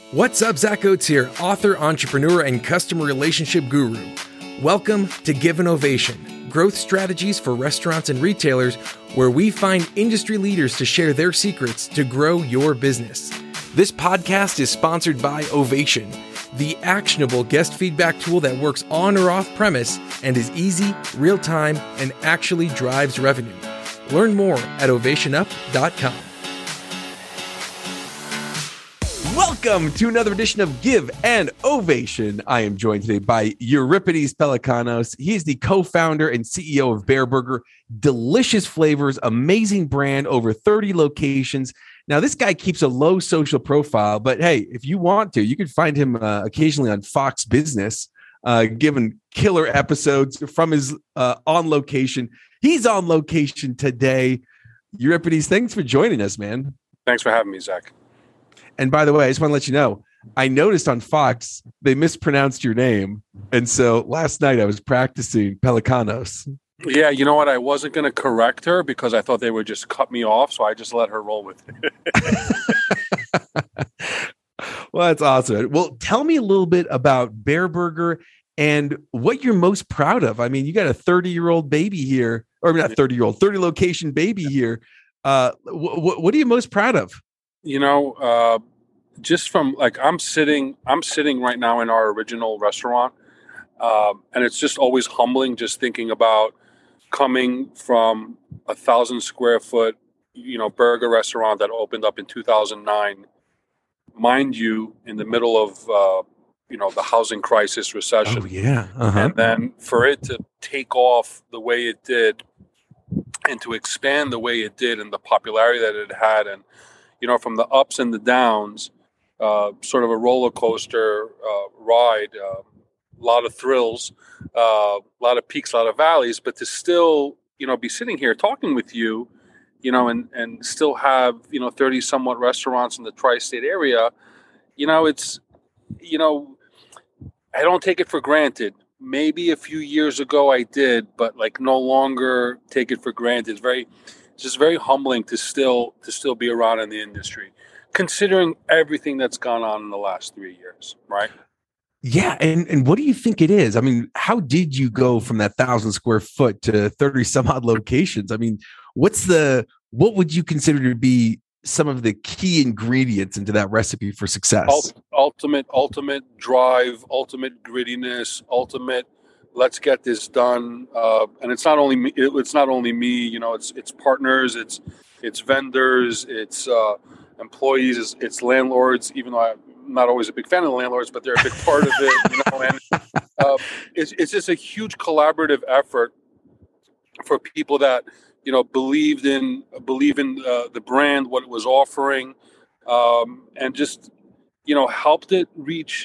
What's up, Zach Oates here, author, entrepreneur, and customer relationship guru. Welcome to Give an Ovation, growth strategies for restaurants and retailers, where we find industry leaders to share their secrets to grow your business. This podcast is sponsored by Ovation, the actionable guest feedback tool that works on or off premise and is easy, real-time, and actually drives revenue. Learn more at ovationup.com. Welcome to another edition of Give an Ovation. I am joined today by Euripides Pelecanos. He is the co-founder and CEO of Bear Burger. Delicious flavors, amazing brand, over 30 locations. Now, this guy keeps a low social profile, but hey, if you want to, you can find him occasionally on Fox Business, giving killer episodes from his on location. He's on location today. Euripides, thanks for joining us, man. Thanks for having me, Zach. And by the way, I just want to let you know, I noticed on Fox, they mispronounced your name. And so last night I was practicing Pelecanos. Yeah, you know what? I wasn't going to correct her because I thought they would just cut me off. So I just let her roll with it. Well, that's awesome. Well, tell me a little bit about Bear Burger and what you're most proud of. I mean, you got a 30-year-old baby here, or not 30-year-old, 30 location baby here. What are you most proud of? You know, just from I'm sitting right now in our original restaurant. And it's just always humbling just thinking about coming from 1,000 square foot, burger restaurant that opened up in 2009, mind you, in the middle of, the housing crisis recession. Oh, yeah. Uh-huh. And then for it to take off the way it did and to expand the way it did and the popularity that it had, and from the ups and the downs, sort of a roller coaster ride, a lot of thrills, a lot of peaks, a lot of valleys, but to still, be sitting here talking with you, and still have, 30 somewhat restaurants in the tri-state area, it's, I don't take it for granted. Maybe a few years ago I did, but no longer take it for granted. It's just very humbling to still be around in the industry, considering everything that's gone on in the last 3 years, right? Yeah. And what do you think it is? I mean, how did you go from that 1,000 square foot to 30 some odd locations? I mean, what would you consider to be some of the key ingredients into that recipe for success? Ultimate drive, ultimate grittiness, ultimate let's get this done. And it's not only me, it's partners, it's vendors, it's employees, it's landlords, even though I'm not always a big fan of the landlords, but they're a big part of it, and it's just a huge collaborative effort for people that, believe in the brand, what it was offering, and just, helped it reach,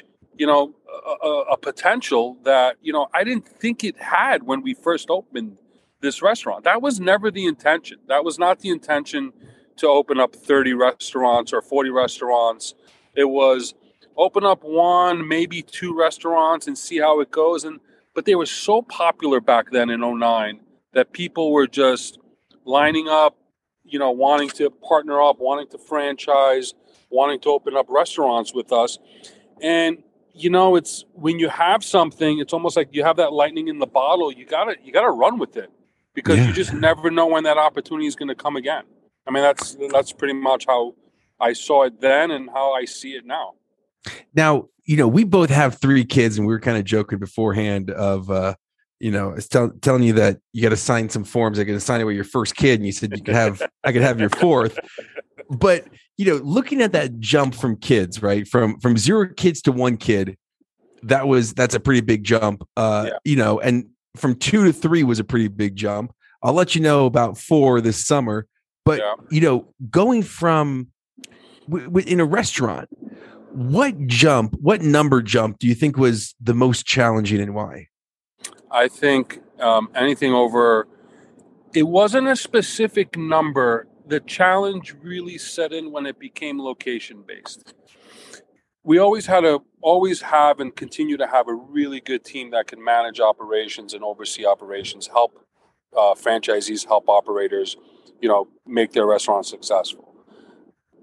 a potential that, I didn't think it had when we first opened this restaurant. That was never the intention. That was not the intention to open up 30 restaurants or 40 restaurants. It was open up one, maybe two restaurants and see how it goes. But they were so popular back then in 2009 that people were just lining up, wanting to partner up, wanting to franchise, wanting to open up restaurants with us. And it's when you have something, it's almost like you have that lightning in the bottle. You gotta run with it because you just never know when that opportunity is going to come again. I mean, that's pretty much how I saw it then and how I see it now. Now, we both have 3 kids, and we were kind of joking beforehand of, I was telling you that you got to sign some forms. I got to sign it with your first kid, and you said I could have your fourth. But looking at that jump from kids, right, from 0 kids to 1 kid, that's a pretty big jump. And from 2 to 3 was a pretty big jump. I'll let you know about 4 this summer. But going from in a restaurant, what number jump do you think was the most challenging, and why? I think anything over, it wasn't a specific number. The challenge really set in when it became location-based. We always have and continue to have a really good team that can manage operations and oversee operations, help franchisees, help operators, make their restaurants successful.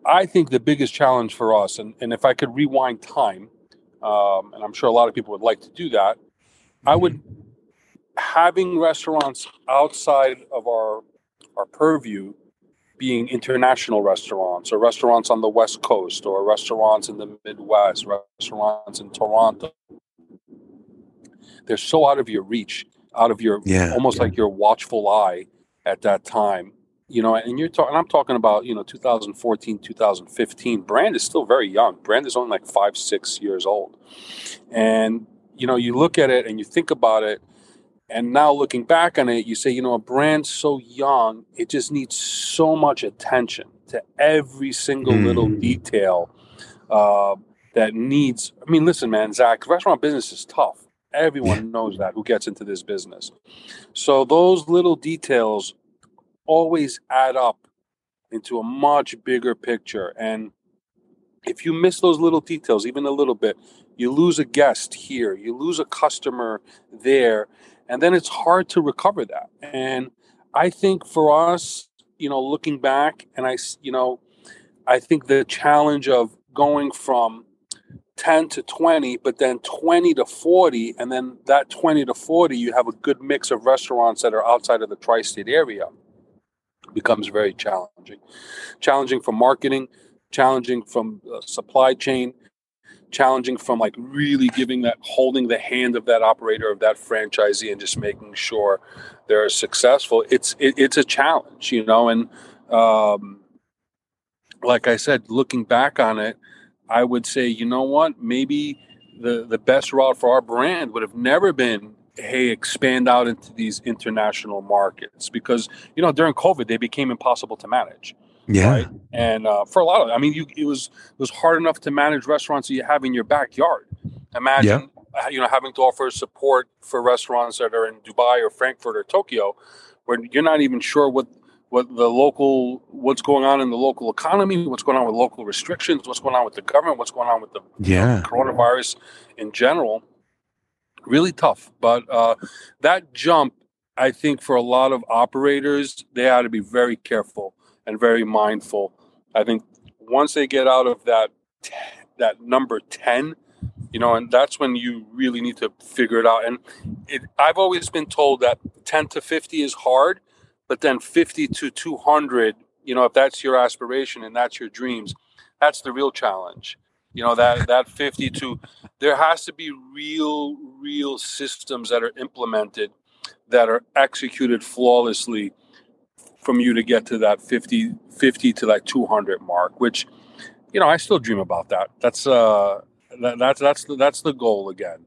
I think the biggest challenge for us, and if I could rewind time, and I'm sure a lot of people would like to do that, I would, having restaurants outside of our purview, being international restaurants or restaurants on the West Coast or restaurants in the Midwest, restaurants in Toronto, they're so out of your reach, out of your almost like your watchful eye at that time. And you're talking. I'm talking about 2014, 2015. Brand is still very young. Brand is only like 5, 6 years old, and you look at it and you think about it. And now looking back on it, you say, a brand so young, it just needs so much attention to every single little detail that needs. I mean, listen, man, Zach, restaurant business is tough. Everyone knows that who gets into this business. So those little details always add up into a much bigger picture. And if you miss those little details, even a little bit, you lose a guest here, you lose a customer there, and then it's hard to recover that. And I think for us, looking back, and I think the challenge of going from 10 to 20, but then 20 to 40, and then that 20 to 40, you have a good mix of restaurants that are outside of the tri-state area, becomes very challenging. Challenging from marketing, challenging from supply chain, challenging from like really holding the hand of that operator, of that franchisee, and just making sure they're successful. It's a challenge, and like I said, looking back on it, I would say, you know what, maybe the best route for our brand would have never been, hey, expand out into these international markets, because during COVID they became impossible to manage. Right. And for a lot of, it was hard enough to manage restaurants that you have in your backyard. Imagine having to offer support for restaurants that are in Dubai or Frankfurt or Tokyo, where you're not even sure what's going on in the local economy, what's going on with local restrictions, what's going on with the government, what's going on with the coronavirus in general. Really tough. But that jump, I think for a lot of operators, they had to be very careful and very mindful. I think once they get out of that number 10, and that's when you really need to figure it out. And I've always been told that 10 to 50 is hard, but then 50 to 200, if that's your aspiration and that's your dreams, that's the real challenge. That 50 to, there has to be real systems that are implemented, that are executed flawlessly, from you to get to that 50 to that 200 mark, which, I still dream about that. That's the goal again,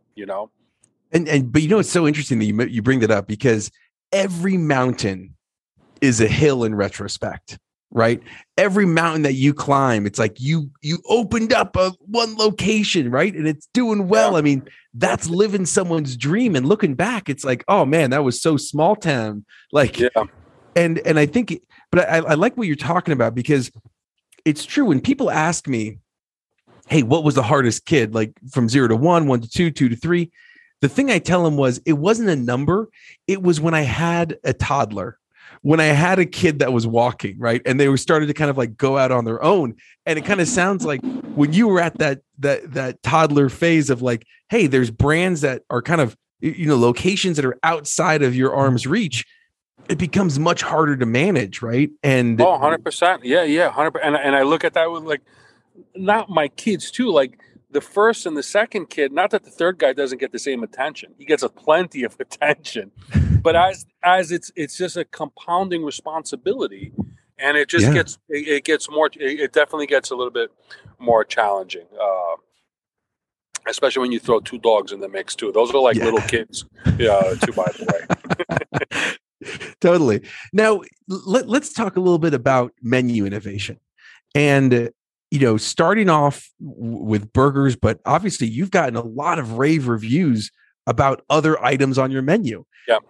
But it's so interesting that you bring that up, because every mountain is a hill in retrospect, right? Every mountain that you climb, it's like you opened up one location, right? And it's doing well. Yeah. That's living someone's dream. And looking back, it's like, oh man, that was so small town. Like, And I think, but I like what you're talking about, because it's true. When people ask me, hey, what was the hardest kid? Like from 0 to 1, 1 to 2, 2 to 3. The thing I tell them was, it wasn't a number. It was when I had a toddler, when I had a kid that was walking, right? And they were started to kind of like go out on their own. And it kind of sounds like when you were at that toddler phase of like, hey, there's brands that are kind of, locations that are outside of your arm's reach, it becomes much harder to manage, right? And 100%. Yeah, 100%. And I look at that with like, not my kids too, like the first and the second kid, not that the third guy doesn't get the same attention. He gets plenty of attention. But as it's just a compounding responsibility, and it just gets more, it definitely gets a little bit more challenging. Especially when you throw 2 dogs in the mix too. Those are like little kids, too, by the way. Totally. Now, let's talk a little bit about menu innovation. And, starting off with burgers, but obviously you've gotten a lot of rave reviews about other items on your menu.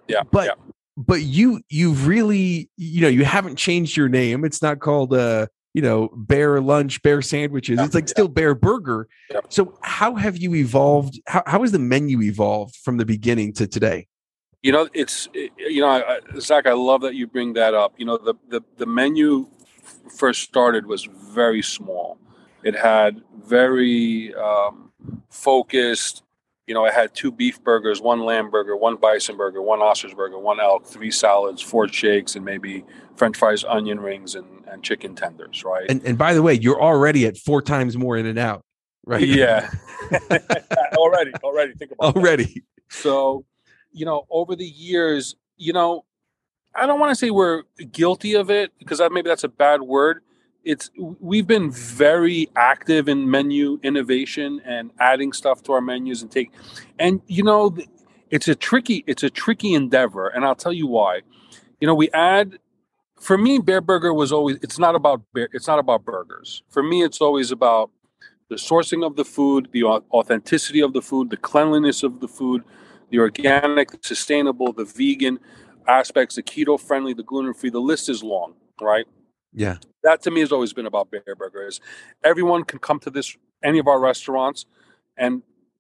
But you've really, you haven't changed your name. It's not called, Bear Lunch, Bear Sandwiches. It's like still Bear Burger. So how have you evolved? How has the menu evolved from the beginning to today? Zach, I love that you bring that up. The menu first started was very small. It had very focused. It had 2 beef burgers, 1 lamb burger, 1 bison burger, 1 ostrich burger, 1 elk, 3 salads, 4 shakes, and maybe French fries, onion rings, and chicken tenders, right? And by the way, you're already at 4 times more In-N-Out, right? Yeah. already. Think about already. That. So, over the years, I don't want to say we're guilty of it because maybe that's a bad word. We've been very active in menu innovation and adding stuff to our menus it's a tricky endeavor, and I'll tell you why. For me, Bear Burger was always, it's not about burgers. For me, it's always about the sourcing of the food, the authenticity of the food, the cleanliness of the food, the organic, the sustainable, the vegan aspects, the keto friendly, the gluten free. The list is long, right? Yeah. That to me has always been about Bear Burger. Is everyone can come to any of our restaurants, and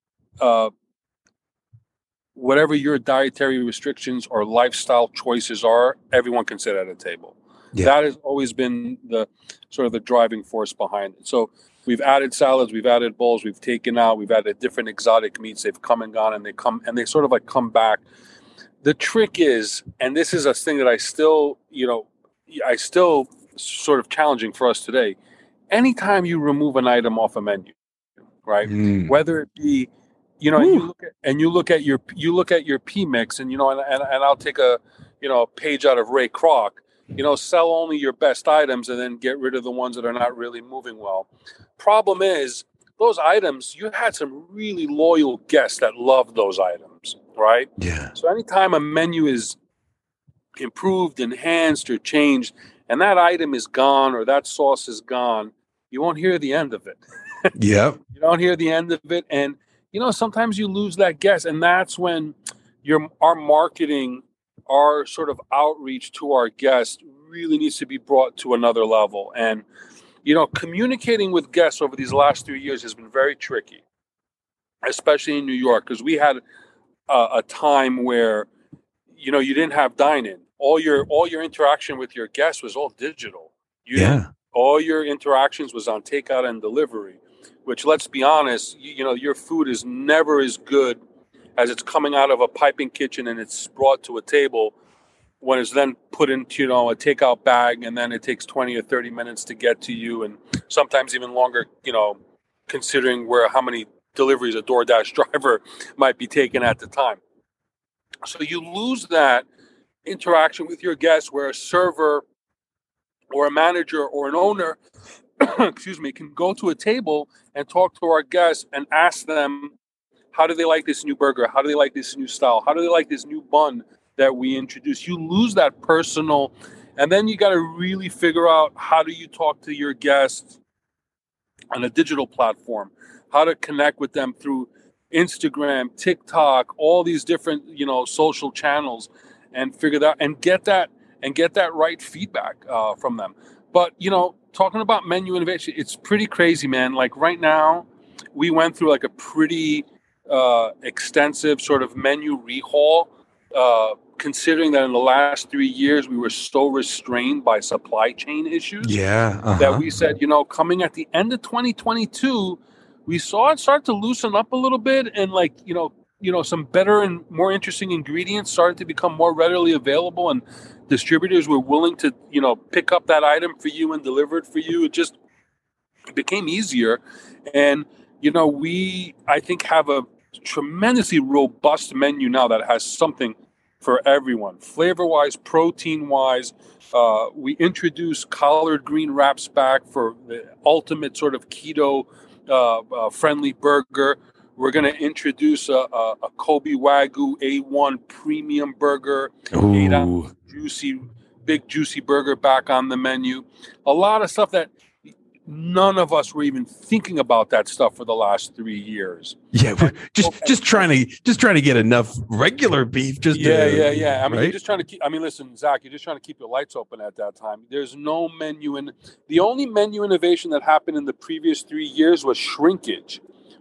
whatever your dietary restrictions or lifestyle choices are, everyone can sit at a table. Yeah. That has always been the sort of the driving force behind it. So we've added salads, we've added bowls, we've added different exotic meats. They've come and gone, and they sort of like come back. The trick is, and this is a thing that I still sort of challenging for us today. Anytime you remove an item off a menu, right? Whether it be, and you look at your P mix, and I'll take a page out of Ray Kroc. Sell only your best items and then get rid of the ones that are not really moving well. Problem is, those items, you had some really loyal guests that love those items, right? Yeah. So anytime a menu is improved, enhanced, or changed, and that item is gone or that sauce is gone, you won't hear the end of it. Yeah. You don't hear the end of it. And, sometimes you lose that guest. And that's when our marketing, our sort of outreach to our guests really needs to be brought to another level. And, communicating with guests over these last 3 years has been very tricky, especially in New York, because we had a time where, you didn't have dine-in. All your interaction with your guests was all digital. All your interactions was on takeout and delivery, which, let's be honest, your food is never as good as it's coming out of a piping kitchen and it's brought to a table when it's then put into, a takeout bag, and then it takes 20 or 30 minutes to get to you, and sometimes even longer, considering how many deliveries a DoorDash driver might be taking at the time. So you lose that interaction with your guests where a server or a manager or an owner can go to a table and talk to our guests and ask them, how do they like this new burger? How do they like this new style? How do they like this new bun that we introduced? You lose that personal, and then you got to really figure out, how do you talk to your guests on a digital platform? How to connect with them through Instagram, TikTok, all these different, social channels, and figure that and get that right feedback from them. But, talking about menu innovation, it's pretty crazy, man. Like right now, we went through like a pretty extensive sort of menu rehaul, considering that in the last 3 years, we were so restrained by supply chain issues. Yeah. That we said, coming at the end of 2022, we saw it start to loosen up a little bit, and some better and more interesting ingredients started to become more readily available, and distributors were willing to, pick up that item for you and deliver it for you. It became easier. And, I think have a tremendously robust menu now that has something for everyone, flavor-wise, protein-wise. We introduced collard green wraps back for the ultimate sort of keto friendly burger. We're going to introduce a Kobe Wagyu A1 premium burger, 8-ounce big juicy burger back on the menu. A lot of stuff that none of us were even thinking about that stuff for the last 3 years. Yeah, we're just trying to get enough regular beef. Yeah. I mean, right? You're just trying to keep. I mean, listen, Zach, you're just trying to keep your lights open at that time. There's no menu, and the only menu innovation that happened in the previous 3 years was shrinkage.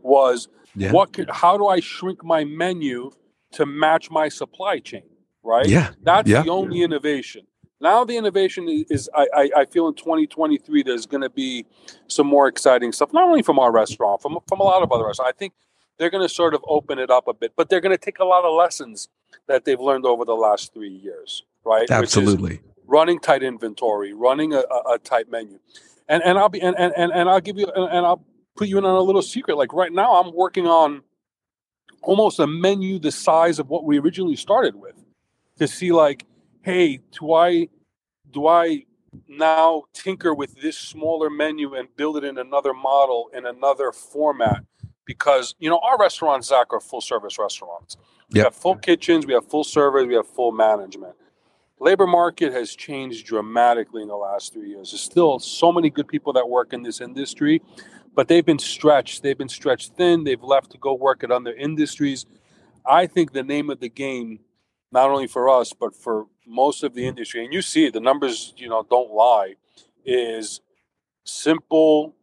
How do I shrink my menu to match my supply chain? Right. Yeah. That's the only innovation. Now the innovation is I feel in 2023 there's going to be some more exciting stuff, not only from our restaurant, from a lot of other restaurants. I think they're going to sort of open it up a bit, but they're going to take a lot of lessons that they've learned over the last 3 years, right? Absolutely. Which is running tight inventory, running a tight menu, and I'll give you and I'll put you in on a little secret. Like right now, I'm working on almost a menu the size of what we originally started with, to see like, hey, do I now tinker with this smaller menu and build it in another model, in another format? Because, our restaurants, Zach, are full service restaurants. We have full kitchens, we have full servers, we have full management. Labor market has changed dramatically in the last 3 years. There's still so many good people that work in this industry, but they've been stretched. They've been stretched thin. They've left to go work at other industries. I think the name of the game, not only for us, but for most of the industry, and you see the numbers, don't lie, is simple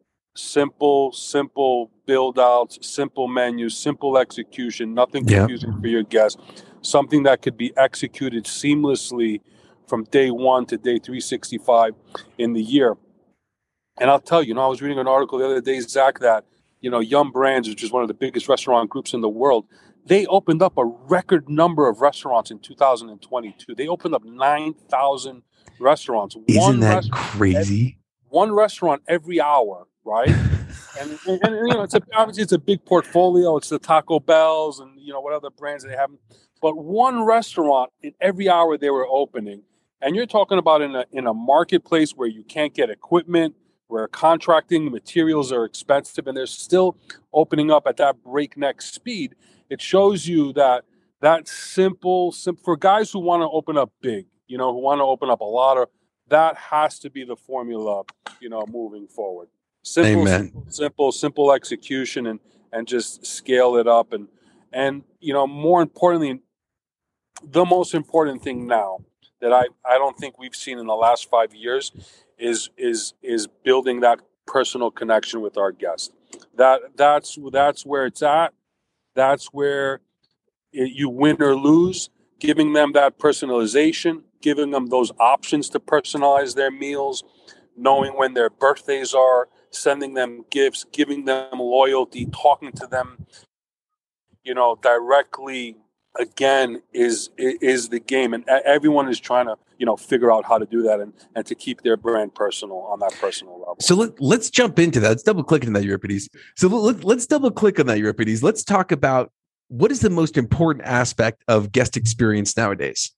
build outs, simple menus, simple execution, nothing confusing for your guests, something that could be executed seamlessly from day 1 to day 365 in the year. And I'll tell you, I was reading an article the other day, Zach, that, Yum Brands, which is one of the biggest restaurant groups in the world, they opened up a record number of restaurants in 2022. They opened up 9,000 restaurants. Isn't that crazy? One restaurant every hour, right? and obviously it's a big portfolio. It's the Taco Bells and what other brands they have, but one restaurant in every hour they were opening. And you're talking about in a marketplace where you can't get equipment, where contracting materials are expensive, and they're still opening up at that breakneck speed. It shows you that simple for guys who want to open up big, who want to open up a lot of, that has to be the formula, moving forward. Simple execution and just scale it up. And more importantly, the most important thing now that I don't think we've seen in the last 5 years is building that personal connection with our guests. That's where it's at. That's where you win or lose, giving them that personalization, giving them those options to personalize their meals, knowing when their birthdays are, sending them gifts, giving them loyalty, talking to them, directly, again, is the game. And everyone is trying to, figure out how to do that and to keep their brand personal on that personal level. So let's jump into that. Let's double click into that, Euripides. So let's double click on that, Euripides. Let's talk about what is the most important aspect of guest experience nowadays?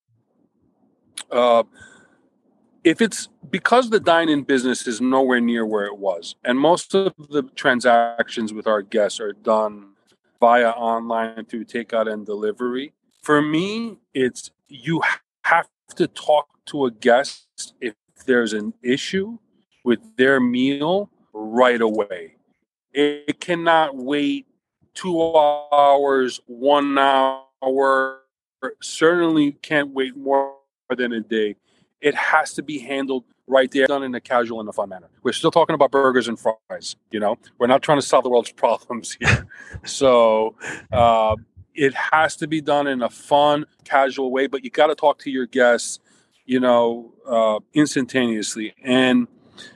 If it's because the dine-in business is nowhere near where it was, and most of the transactions with our guests are done via online through takeout and delivery. For me, it's you have to talk to a guest if there's an issue with their meal right away. It cannot wait 2 hours, 1 hour, certainly can't wait more than a day. It has to be handled right there, done in a casual and a fun manner. We're still talking about burgers and fries, We're not trying to solve the world's problems here. So it has to be done in a fun, casual way, but you got to talk to your guests, instantaneously. And,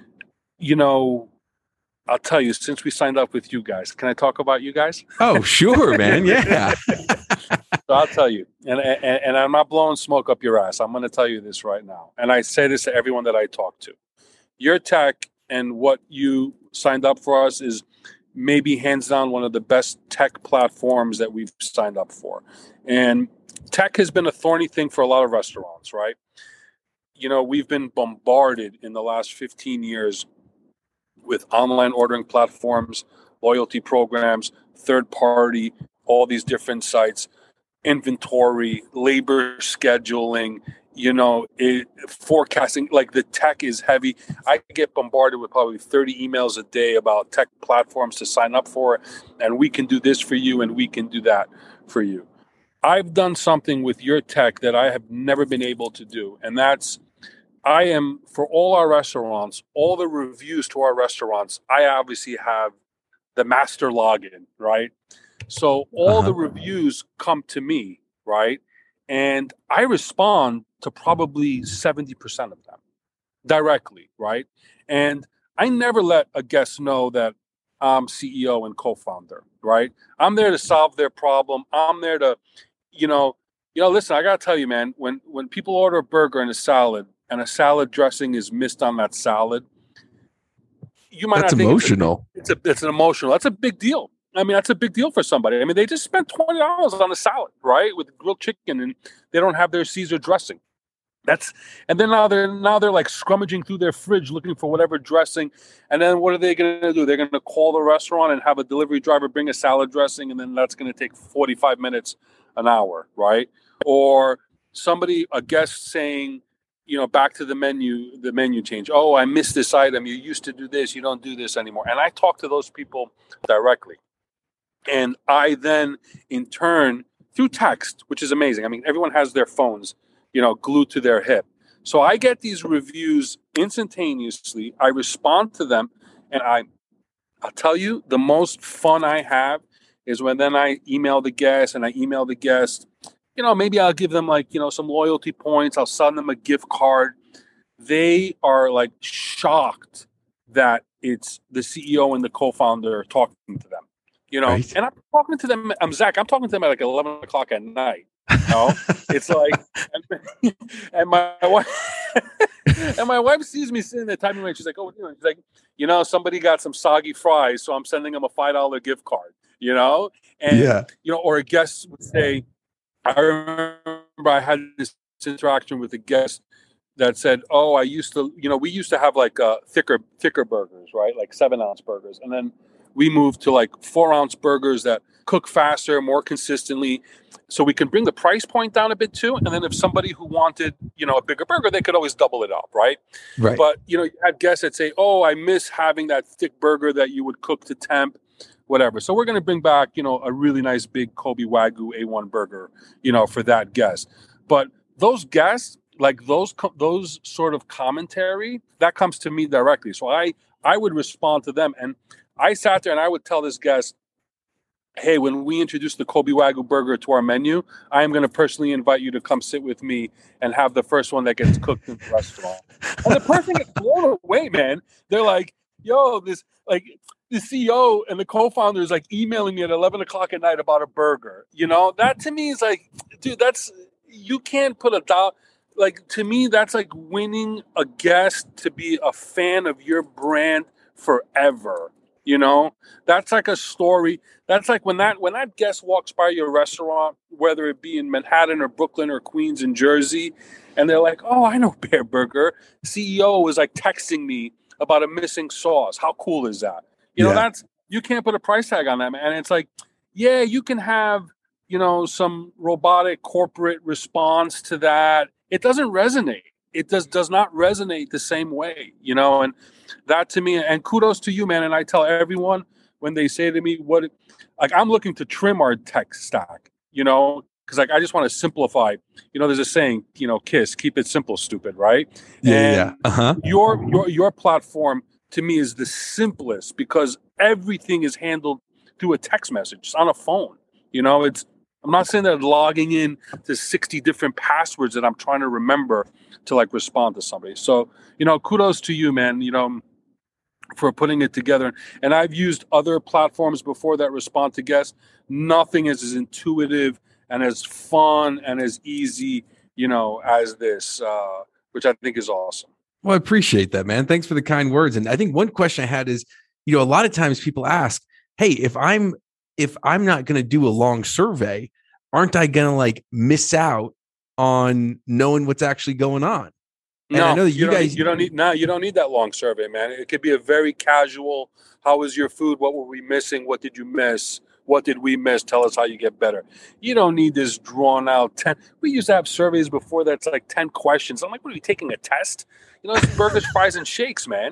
I'll tell you, since we signed up with you guys, can I talk about you guys? Oh, sure, man. Yeah. So I'll tell you, and I'm not blowing smoke up your ass. I'm going to tell you this right now. And I say this to everyone that I talk to. Your tech and what you signed up for us is maybe hands down one of the best tech platforms that we've signed up for. And tech has been a thorny thing for a lot of restaurants, right? We've been bombarded in the last 15 years with online ordering platforms, loyalty programs, third party, all these different sites, inventory, labor scheduling, forecasting. Like, the tech is heavy. I get bombarded with probably 30 emails a day about tech platforms to sign up for, and we can do this for you and we can do that for you. I've done something with your tech that I have never been able to do, and that's for all our restaurants, all the reviews to our restaurants, I obviously have the master login, right? So all the reviews come to me, right? And I respond to probably 70% of them directly, right? And I never let a guest know that I'm CEO and co-founder, right? I'm there to solve their problem. I'm there to, listen, I gotta tell you, man, when people order a burger and a salad dressing is missed on that salad, you might That's not think emotional. it's an emotional. That's a big deal. I mean, that's a big deal for somebody. I mean, they just spent $20 on a salad, right, with grilled chicken, and they don't have their Caesar dressing. And then now they're like scrummaging through their fridge looking for whatever dressing, and then what are they going to do? They're going to call the restaurant and have a delivery driver bring a salad dressing, and then that's going to take 45 minutes, an hour, right? Or a guest saying, back to the menu change. Oh, I missed this item. You used to do this. You don't do this anymore. And I talk to those people directly. And I then, in turn, through text, which is amazing. I mean, everyone has their phones, glued to their hip. So I get these reviews instantaneously. I respond to them. And I'll tell you, the most fun I have is when then I email the guest, maybe I'll give them some loyalty points. I'll send them a gift card. They are like shocked that it's the CEO and the co-founder talking to them, Right. and I'm talking to them. Zach, I'm talking to them at like 11 o'clock at night. It's like, and my wife sees me sitting there typing away. She's like, "Oh, what are you doing?" She's like, somebody got some soggy fries, so I'm sending them a $5 gift card. Or a guest would say, I remember I had this interaction with a guest that said, "Oh, we used to have like thicker burgers, right? Like 7-ounce burgers. And then we moved to like 4-ounce burgers that cook faster, more consistently. So we can bring the price point down a bit too. And then if somebody who wanted, a bigger burger, they could always double it up, right? Right. But, you had guests that say, "Oh, I miss having that thick burger that you would cook to temp." Whatever. So we're going to bring back, a really nice big Kobe Wagyu A1 burger, for that guest. But those guests, like those sort of commentary, that comes to me directly. So I would respond to them. And I sat there and I would tell this guest, "Hey, when we introduce the Kobe Wagyu burger to our menu, I am going to personally invite you to come sit with me and have the first one that gets cooked in the restaurant." And the person gets blown away, man. They're like, "Yo, the CEO and the co-founder is like emailing me at 11 o'clock at night about a burger." That to me is like, dude, you can't put a dollar. Like, to me, that's like winning a guest to be a fan of your brand forever. That's like a story. That's like when that guest walks by your restaurant, whether it be in Manhattan or Brooklyn or Queens and Jersey, and they're like, "Oh, I know Bear Burger. CEO was like texting me about a missing sauce. How cool is that?" That's, you can't put a price tag on that, man. And it's like, yeah, you can have, some robotic corporate response to that. It doesn't resonate. It does not resonate the same way, and that to me, and kudos to you, man. And I tell everyone when they say to me, I'm looking to trim our tech stack, because I just want to simplify. There's a saying, KISS, keep it simple, stupid, right? Yeah. Uh-huh. Your platform to me is the simplest because everything is handled through a text message. It's on a phone. I'm not saying that logging in to 60 different passwords that I'm trying to remember to like respond to somebody. So, kudos to you, man, for putting it together. And I've used other platforms before that respond to guests. Nothing is as intuitive and as fun and as easy, as this, which I think is awesome. Well, I appreciate that, man. Thanks for the kind words. And I think one question I had is, a lot of times people ask, "Hey, if I'm not going to do a long survey, aren't I going to like miss out on knowing what's actually going on?" And I know that you don't need that long survey, man. It could be a very casual, "How was your food? What were we missing? What did you miss? What did we miss? Tell us how you get better." You don't need this drawn out 10. We used to have surveys before that's like 10 questions. I'm like, what are we taking a test? It's burgers, fries, and shakes, man.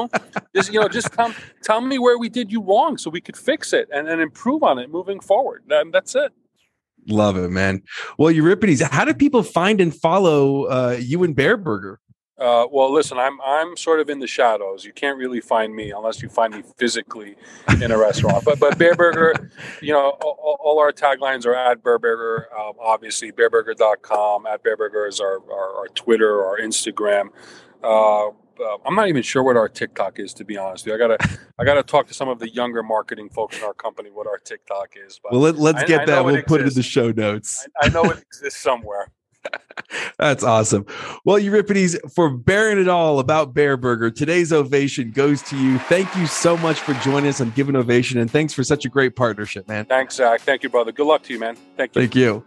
Just tell me where we did you wrong so we could fix it and improve on it moving forward. That's it. Love it, man. Well, Euripides, how do people find and follow you and Bear Burger? Well, listen, I'm sort of in the shadows. You can't really find me unless you find me physically in a restaurant. But Bear Burger, all our taglines are at Bear Burger. Obviously, bearburger.com. At Bear Burger is our Twitter, our Instagram. I'm not even sure what our TikTok is, to be honest with you. I gotta talk to some of the younger marketing folks in our company what our TikTok is. But well, let's get that. We'll put it in the show notes. I know it exists somewhere. That's awesome. Well, Euripides, for bearing it all about Bear Burger, today's ovation goes to you. Thank you so much for joining us on Give an Ovation, and thanks for such a great partnership, man. Thanks, Zach. Thank you, brother. Good luck to you, man. Thank you. Thank you.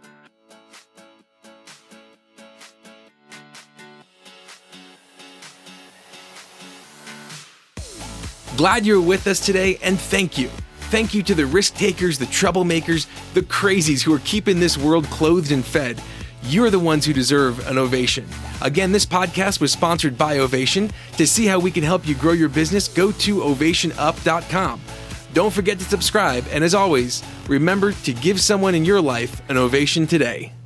Glad you're with us today, and thank you. Thank you to the risk takers, the troublemakers, the crazies who are keeping this world clothed and fed. You're the ones who deserve an ovation. Again, this podcast was sponsored by Ovation. To see how we can help you grow your business, go to ovationup.com. Don't forget to subscribe, and as always, remember to give someone in your life an ovation today.